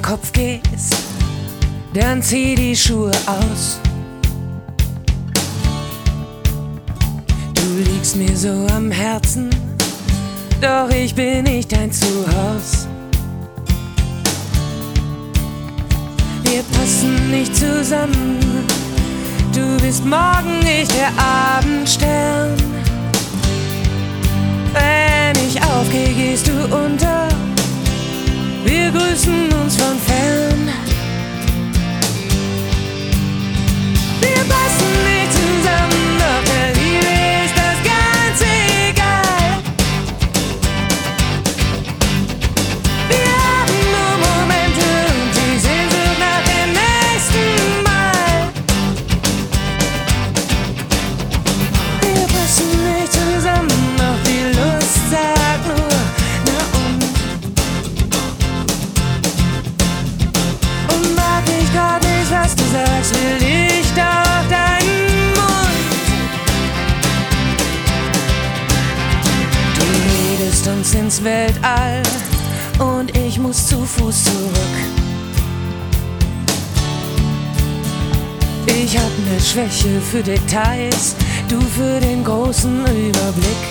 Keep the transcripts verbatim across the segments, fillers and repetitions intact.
Kopf gehst, dann zieh die Schuhe aus. Du liegst mir so am Herzen, doch ich bin nicht dein Zuhause. Wir passen nicht zusammen, du bist morgen, ich der Abendstern. Wenn ich aufgehe, gehst du unter, wir grüßen uns von fern. Wir passen nicht zusammen, doch der Liebe ist das ganz egal. Wir haben nur Momente und die Sehnsucht nach dem nächsten Mal. Wir passen nicht zusammen, doch die Lust sagt nur, na und? Und mag ich grad nicht, was du sagst, will ich doch deinen Mund. Du redest uns ins Weltall und ich muss zu Fuß zurück. Ich hab ne Schwäche für Details, du für den großen Überblick.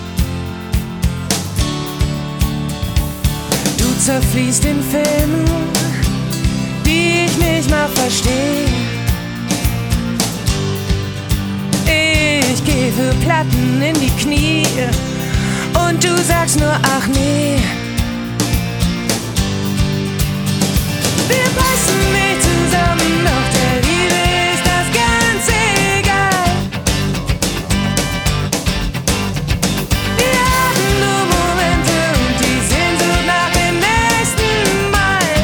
Du zerfließt in Filmen, die ich nicht mal versteh. Ich geh für Platten in die Knie und du sagst nur ach nee. Wir passen nicht zusammen, doch der Liebe ist das ganz egal. Wir haben nur Momente und die Sehnsucht nach dem nächsten Mal.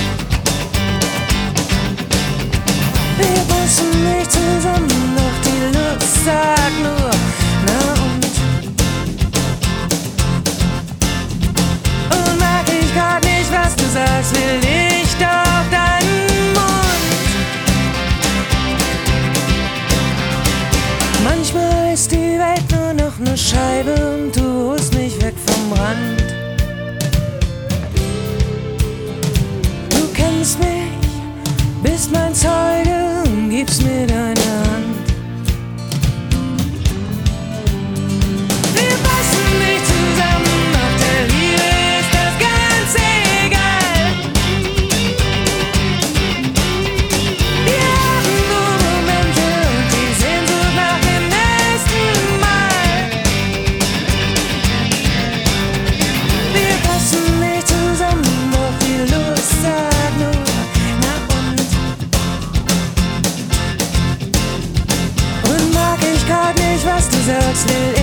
Wir passen nicht zusammen, doch die Lust sagt nur, na und? Und mag ich grad nicht, was du sagst, will ich doch deinen Mund. Manchmal ist die Welt nur noch ne Scheibe und du holst mich weg vom Rand. Du kennst mich, bist mein Zeuge und gibst mir deine Hand. Wir passen nicht zusammen, doch der Liebe ist das ganz egal. Wir haben nur Momente und die Sehnsucht nach dem nächsten Mal. Wir passen nicht zusammen, doch die Lust sagt nur, na und? Und mag ich grad nicht, was du sagst, will